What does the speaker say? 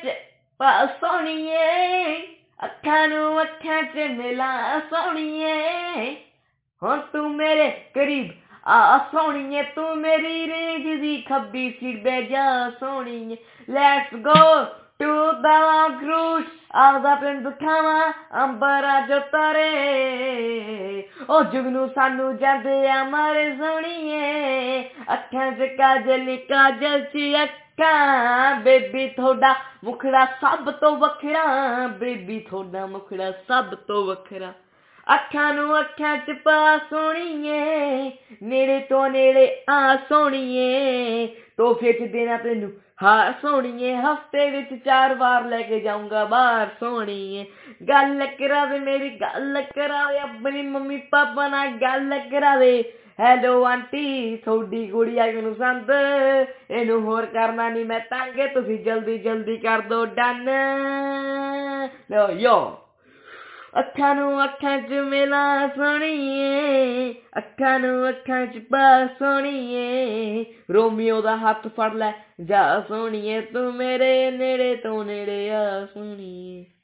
च पा सोहणीए अखां नूं अखां च मिला सोहणीए हुण तू मेरे करीब आ सोहणीए तू मेरी रेंज दी खब्बी सीट बह जा सोहणीए let's go to the long route ਆਪਦਾ ਪਿੰਡ ਦਿਖਾਵਾਂ ਅੰਬਰਾਂ ਚੋਂ ਤਾਰੇ ਉਹ ਜੁਗਨੂ ਸਾਨੂੰ ਜਾਂਦੇ ਆ ਮਾਰੇ ਸੋਹਣੀਏ ਅੱਖਾਂ 'ਚ ਕਾਜਲ ਕਾਜਲ 'ਚ ਅੱਖਾਂ ਬੇਬੀ ਤੁਹਾਡਾ ਮੁਖੜਾ ਸਭ ਤੋਂ ਵੱਖਰਾ ਬੇਬੀ ਤੁਹਾਡਾ ਮੁਖੜਾ ਸਭ ਤੋਂ ਵੱਖਰਾ ਅੱਖਾਂ ਨੂੰ ਅੱਖਾਂ 'ਚ ਪਾ ਸੋਹਣੀਏ ਨੇੜੇ ਤੋਂ ਨੇੜੇ ਆ ਸੋਹਣੀਏ ਤੋਹਫੇ 'ਚ ਦੇਣਾ ਤੈਨੂੰ ਹਾਂ ਸੋਹਣੀਏ ਹਫ਼ਤੇ ਵਿੱਚ 4 ਵਾਰ ਲੈ ਕੇ ਜਾਊਂਗਾ ਬਾਹਰ ਸੋਹਣੀਏ ਗੱਲ ਕਰਾਵੇ ਮੇਰੀ ਗੱਲ ਕਰਾਵੇ ਆਪਣੀ ਮੰਮੀ ਪਾਪਾ ਨਾਲ ਗੱਲ ਕਰਾਵੇ ਹੈਲੋ ਆਂਟੀ ਤੁਹਾਡੀ ਗੁੜੀਆ ਨੂੰ ਸੰਦ ਇਹਨੂੰ ਹੋਰ ਕਰਨਾ ਨਹੀਂ ਮੈਂ ਤੰਗ ਤੁਸੀਂ ਜਲਦੀ ਜਲਦੀ ਕਰ ਦੋ ਡਨ ਲਓ ਯੋ ਅੱਖਾਂ ਨੂੰ ਅੱਖਾਂ 'ਚ ਮਿਲਾ ਸੋਹਣੀਏ ਅੱਖਾਂ ਨੂੰ ਅੱਖਾਂ 'ਚ ਪਾ ਸੋਹਣੀਏ ਰੋਮੀਓ ਦਾ ਹੱਥ ਫੜ ਲੈ ਜਾ ਸੋਹਣੀਏ ਤੂੰ ਮੇਰੇ ਨੇੜੇ ਤੋਂ ਨੇੜੇ ਆ ਸੋਹਣੀਏ